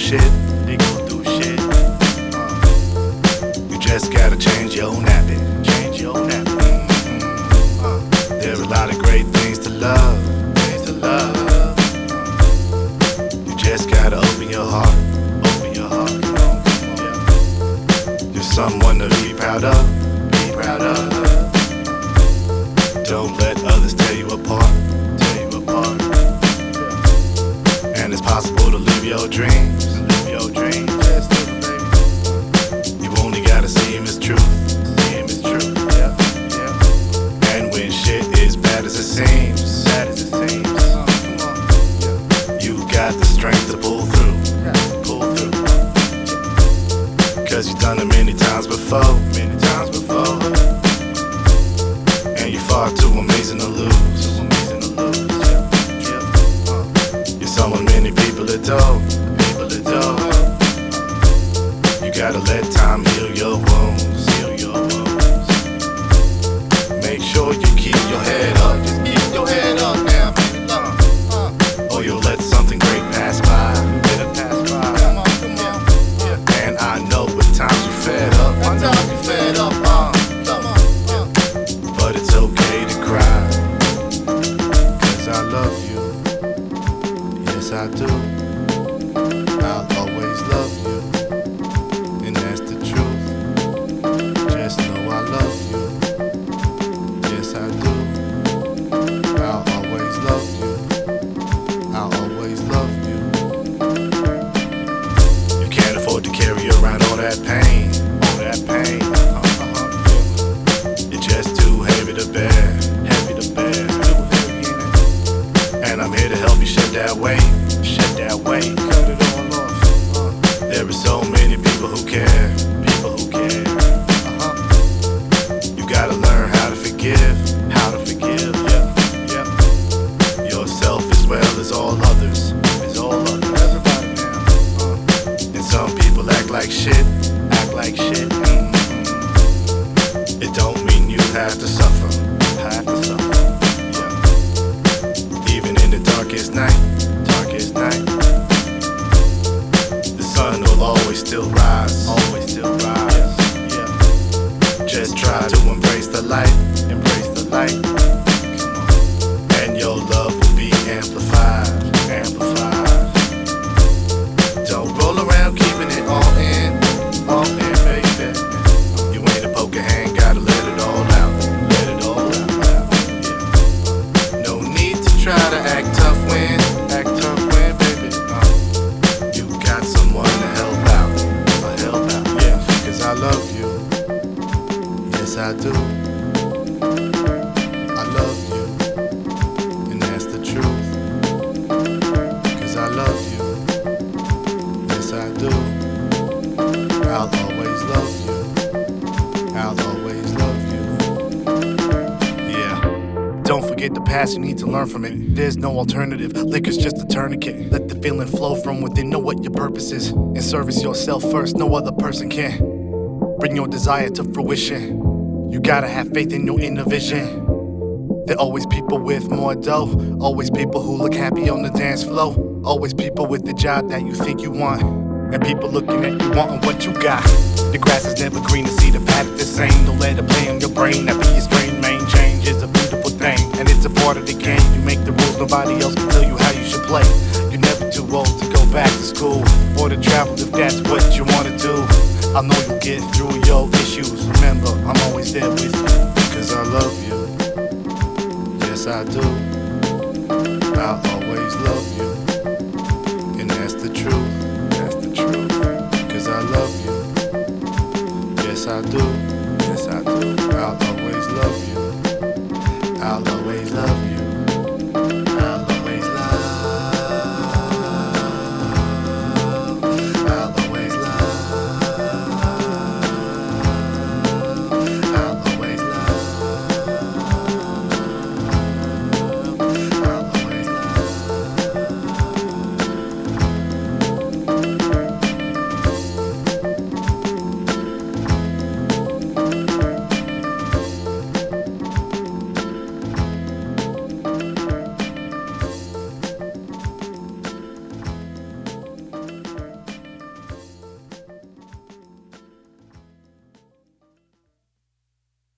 shit. They go through shit. You just gotta change your nappy. Change your nappy. There's a lot of great things to love. Things to love. You just gotta open your heart. Open your heart. You're someone to be proud of. Be proud of. Don't let others tear you apart. Tear you apart. And it's possible to live your dreams. Live your dreams. You only gotta see him as truth. See him as truth. Yeah. Yeah. And when shit is bad as it seems, bad as it seems, you got the strength to pull through. Pull through. Cause you've done it many times before. Many times before. And you're far too amazing to lose. Too amazing to lose. You're someone many people adore. People adore. You gotta let time heal your wounds. Heal your wounds. Make sure you keep your head up. Just keep your head up now, baby. Or you'll let something great pass by. Let it pass by. Come on, come on. And I know at times you're fed up. At times you're fed up. Come on. But it's okay to cry. Cause I love you. Yes, I do. I'll always love you. And that's the truth. Just know I love you. Yes, I do. I'll always love you. I'll always love you. You can't afford to carry around all that pain. All that pain. It's just too heavy to bear. Heavy to bear. Too heavy in it. And I'm here to help you shed that weight. Shed that weight. Cut it all off. There are so many people who care. People who care. You gotta learn how to forgive. How to forgive. Yeah. Yourself as well as all others. As all others. Everybody now. And some people act like shit. Act like shit. It don't mean you have to suffer. Have to suffer. Yeah. Even in the darkest night. Darkest night. The sun will always still rise. Always still rise. Yeah. Just try to embrace the light. Embrace the light. And your love will be amplified. Amplified. Don't roll around keeping it all in. All in, baby. You ain't a poker hand, gotta let it all out. Let it all out. Yeah. No need to try to act tough when. Act tough when, baby. You got someone to help out. To help out. Yeah. Cause I love you. Yes, I do. I love you. And that's the truth. Cause I love you. Yes, I do. I'll always love you. I'll always love you. Yeah. Don't forget the past, you need to learn from it. There's no alternative, liquor's just a tourniquet. Let the feeling flow from within, know what your purpose is. And service yourself first, no other person can. Bring your desire to fruition. You gotta have faith in your inner vision. There are always people with more dough. Always people who look happy on the dance floor. Always people with the job that you think you want. And people looking at you wanting what you got. The grass is never green to see the path the same. Don't let it play on your brain, that be your strain. Main change is a beautiful thing, and it's a part of the game. You make the rules, nobody else can tell you how you should play. You're never too old to go back to school or to travel if that's what you wanna do. I know you'll get through your issues. Remember, I'm always there with you. Cause I love you. Yes, I do. I'll always love you.